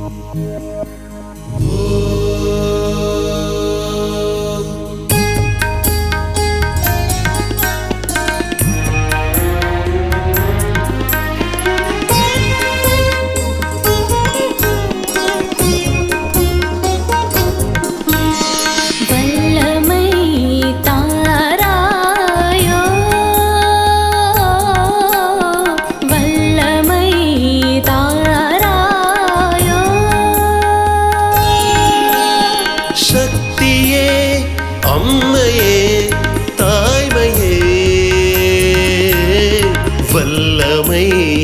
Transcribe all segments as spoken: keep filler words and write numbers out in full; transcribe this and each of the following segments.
வல்லமை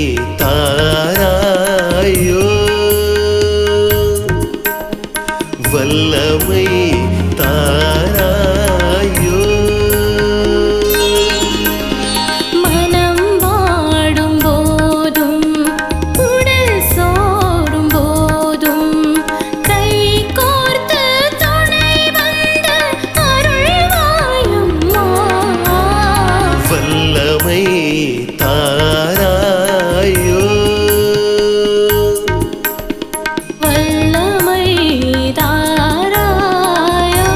தாராயோ வல்லமை தாராயோ மனம் வாடும் போதும் உடல் சோடும் போதும் கை கோர்த்து துணை வந்து அருள்வாயம்மா வல்லமை தாராயோ வல்லமை தாராயோ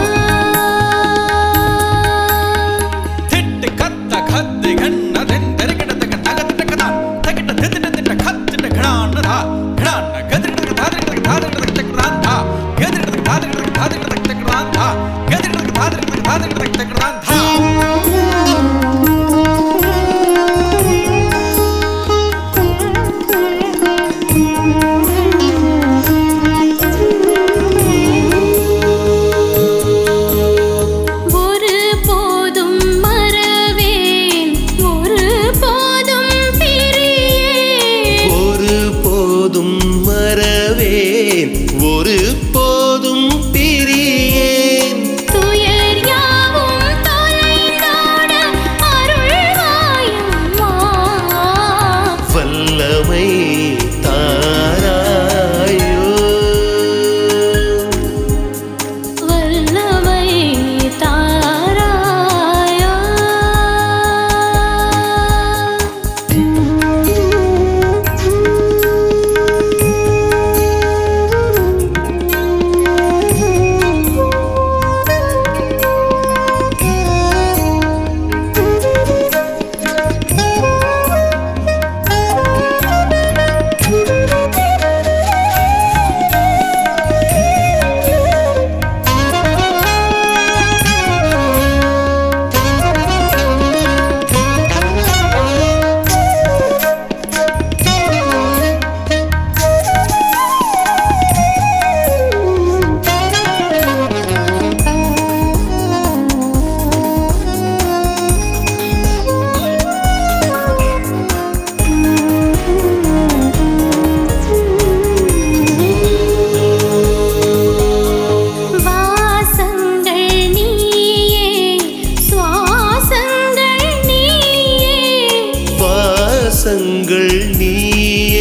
திட்டு கத்த கத்து கண்ண தெந்தரி கிடத்த தகத்த தகதா தகிட்ட திட்டு திட்டு கத்து கடானதா கடான கதிரிட்ட தாதிரிட்ட தாதிரிட்ட தகராந்தா கதிரிட்ட தாதிரிட்ட தாதிரிட்ட தகராந்தா கதிரிட்ட தாதிரிட்ட தாதிரிட்ட தகராந்தா ஒரு போதும் பிரியேன் துயர் யாவும் தொலைந்தோட அருள்வாயம்மா வல்லமை தாராயோ வல்லமை தாராயோ வாசங்கள் நீயே